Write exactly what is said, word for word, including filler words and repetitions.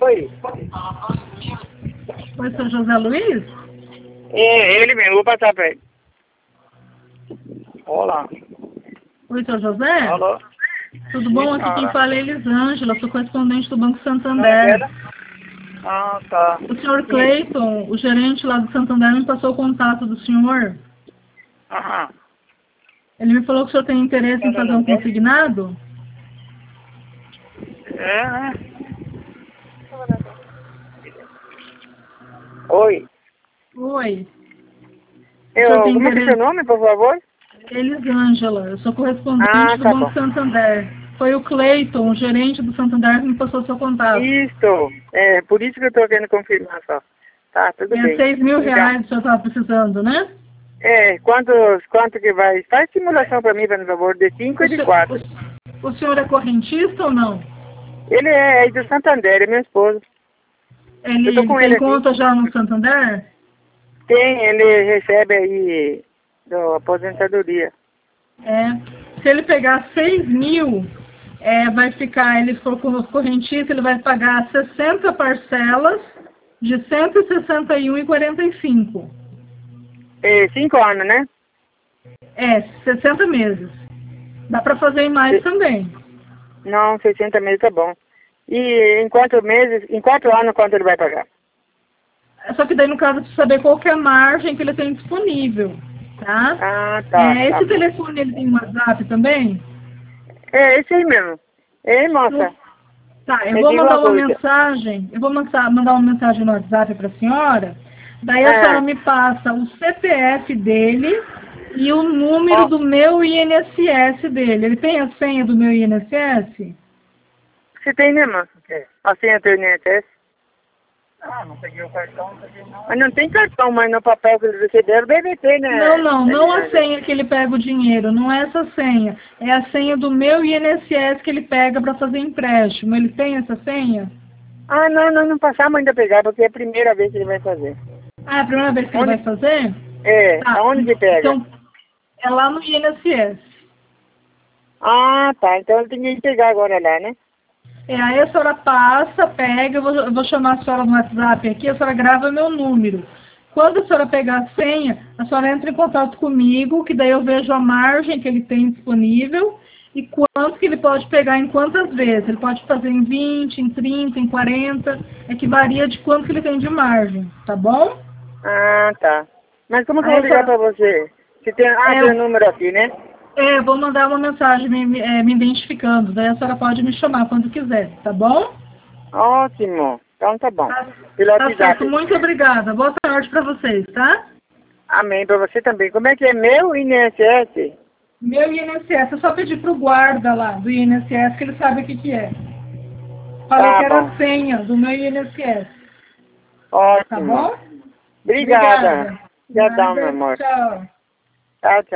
Oi. Oi, seu José Luiz? É, ele mesmo, vou passar pra ele. Olá. Oi, seu José? Alô? Tudo bom? Sim, Aqui quem senhora. fala é Elisângela, sou correspondente do Banco Não é Santander. dela? Ah, tá. O senhor Sim. Cleiton, o gerente lá do Santander, me passou o contato do senhor. Aham. Ele me falou que o senhor tem interesse em fazer um consignado? É, né? Oi. Oi. O senhor Eu, tem como é que é seu interesse? nome, por favor? Elisângela, eu sou correspondente Ah, do tá bom. Banco Santander. Foi o Cleiton, o gerente do Santander, que me passou seu contato. Isso. É, por isso que eu tô querendo confirmar só. Tá, tudo É bem. seis mil Então, reais que o senhor estava precisando, né? é, quantos, quanto que vai? Faz simulação pra mim, por favor, de cinco O, e de senhor- quatro. o, o senhor é correntista ou não? Ele é aí do Santander, é meu esposo. Eu tô Ele com ele tem aqui. conta já no Santander? Tem, ele recebe aí do aposentadoria. É. Se ele pegar seis mil, é, vai ficar, ele for com os correntistas, ele vai pagar sessenta parcelas de cento e sessenta e um e quarenta e cinco. É, cinco anos, né? É, sessenta meses. Dá para fazer em mais Se- também. Não, sessenta meses tá bom. E em quatro meses, em quatro anos, quanto ele vai pagar? Só que daí, no caso, precisa saber qual que é a margem que ele tem disponível, tá? Ah, tá, É, tá esse bom. telefone, ele tem WhatsApp também? É, esse aí mesmo. Ei, moça, Tá, eu me vou diga mandar uma uma coisa. mensagem, eu vou mandar mandar uma mensagem no WhatsApp para a senhora, daí a senhora Ah, me passa o C P F dele e o número ó, do meu I N S S dele. Ele tem a senha do meu I N S S? você tem, né, moça? Assim, a internet, Ah, não peguei o cartão, não peguei não. Mas não tem cartão, mas no papel que eles receberam deve ter, Não, né? não, não a Elisângela? senha que ele pega o dinheiro, não é essa senha. É a senha do meu I N S S que ele pega para fazer empréstimo. Ele tem essa senha? Ah, não, nós não passamos ainda a pegar, porque é a primeira vez que ele vai fazer. Ah, é a primeira vez que ele Onde? vai fazer? É, Tá, aonde que pega? então é lá no I N S S. Ah, tá, então ele tem que pegar agora lá, né? É, aí a senhora passa, pega, eu vou, eu vou chamar a senhora no WhatsApp aqui, a senhora grava meu número. Quando a senhora pegar a senha, a senhora entra em contato comigo, que daí eu vejo a margem que ele tem disponível e quanto que ele pode pegar em quantas vezes. Ele pode fazer em vinte, em trinta, em quarenta, é que varia de quanto que ele tem de margem, tá bom? Ah, tá. Mas como que eu Aí vou a ligar pra senhora, você? Se tem... Ah, é, tem o número aqui, né? é, eu vou mandar uma mensagem me, me, é, me identificando, daí a senhora pode me chamar quando quiser, tá bom? Ótimo. Então tá bom. Tá, Pelo tá certo, WhatsApp. muito obrigada. Boa tarde para vocês, tá? Amém, pra você também. Como é que é meu I N S S? Meu I N S S, eu só pedi pro guarda lá do I N S S que ele sabe o que que é. Falei Tá que era bom. a senha do meu I N S S, tá Ótimo. bom? Obrigada. Obrigada. Já dá, meu Nada, amor. tchau. Tchau, tchau.